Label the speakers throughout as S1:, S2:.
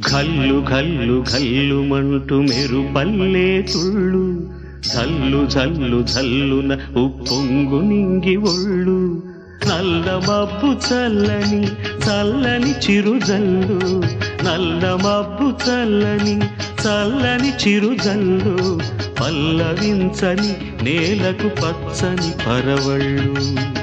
S1: ఘల్లు ఘల్లు ఘల్లుమంటూ మెరుపల్లే తుళ్ళు జల్లు జల్లు జల్లున ఉప్పొంగు నింగి ఒళ్ళు నల్ల మబ్బు చల్లని చల్లని చిరుజల్లు నల్ల మబ్బు చల్లని చల్లని చిరుజల్లు పల్లవించని నేలకు పచ్చని పరవళ్ళు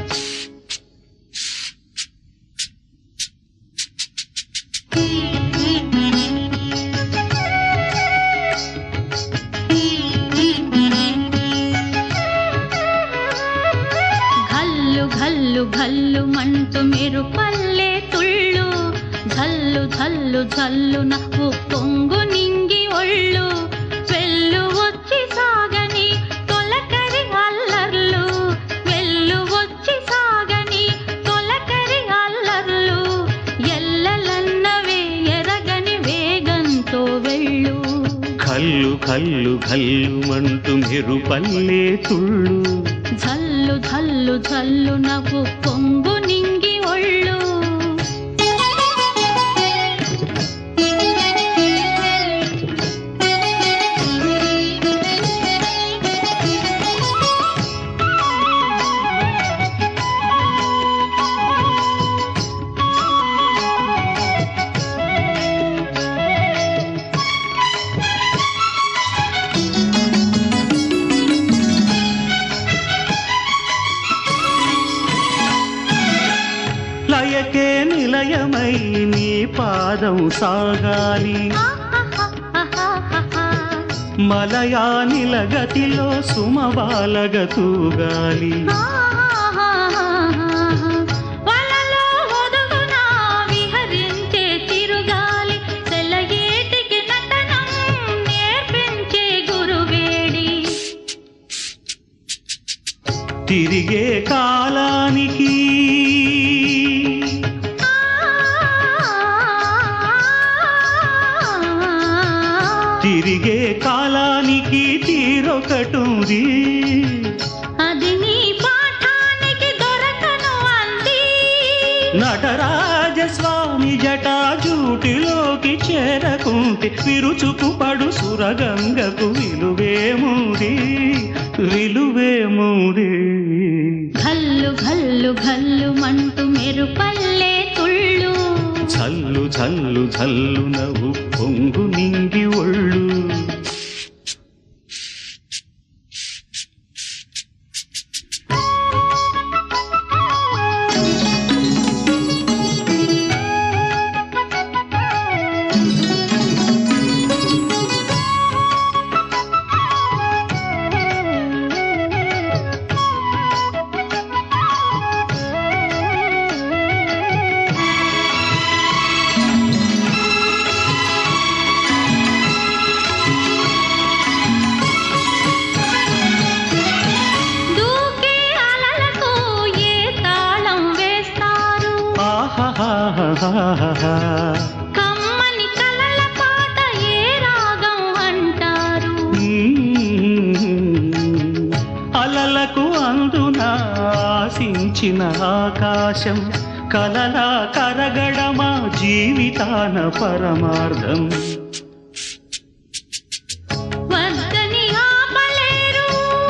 S2: ఘల్లు ఘల్లు మంటూ మెరుపల్లే తుళ్ళు జల్లు జల్లు జల్లున ఉప్పొంగు నింగి ఒళ్ళు వెళ్ళు వచ్చి సాగని తొలకరి అల్లర్లు వెళ్ళు వచ్చి సాగని తొలకరి అల్లర్లు ఎల్లలన్నవే ఎరగని వేగంతో వెళ్ళు
S1: కల్లు కల్లు కల్లుమంటూ మెరుపల్లే తుళ్ళు
S2: జల్లు జల్లు జల్లు నవ్వు పొంగు నింగి ఒళ్ళు
S1: లయకే నిలయమై నీ పాదం సాగాలి మలయానిల గతిలో సుమబాలగ తూగాలి
S2: వలలో ఒదుగున విహరించే తిరుగాలి తెల్లయేటికి నటనం నేర్పించే గురువేడి
S1: తిరిగే కాలానికి తిరిగే కాలానికి తీరొకటుంది
S2: అది నీ పాఠానికి దొరకను అంది
S1: నటరాజస్వామి జటాజూటిలోకి చేరకుంటే విరుచుకు పడు సురగంగకు విలువేముంది విలువేముంది
S2: ఘల్లు ఘల్లు ఘల్లు మంటూ మెరుపల్లే తుళ్ళు
S1: జల్లు జల్లు జల్లు నవ్వు పొంగు నింగి ఒళ్ళు
S2: కమ్మని కలల పాట ఏ రాగం అంటారు
S1: అలలకు అందున ఆశించిన ఆకాశం కలలా కరగడమా జీవితాన పరమార్థం
S2: వద్దని ఆపలేరు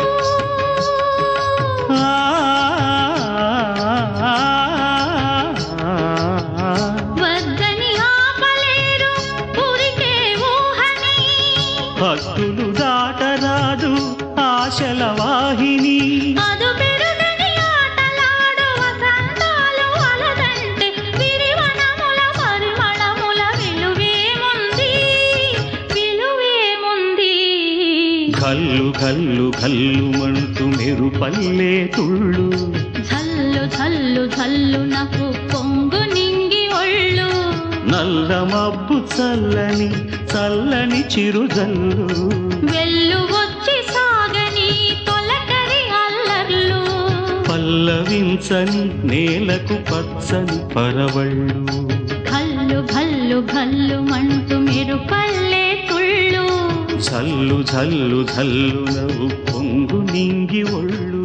S1: భక్తులు దాటరాదు ఆశల వాహిని
S2: అదు పెరుగని ఆటలాడు వసంతాలు అలదంటే విరివనముల పరిమళముల విలువేముంది విలువేముంది
S1: కల్లు కల్లు కల్లుమంటూ మెరుపల్లే తుళ్ళు
S2: జల్లు జల్లు జల్లు నాకు పొంగు నింగి ఒళ్ళు
S1: నల్ల మబ్బు చల్లని చల్లని చిరుజల్లు
S2: వెళ్ళు వచ్చి సాగని తొలకరి అల్లర్లు
S1: పల్లవించని నేలకు పచ్చని పరవళ్ళు
S2: ఘల్లు ఘల్లు ఘల్లు మంటూ మెరుపల్లే తుళ్ళు
S1: జల్లు జల్లు జల్లు నవ్వు పొంగు నింగి ఒళ్ళు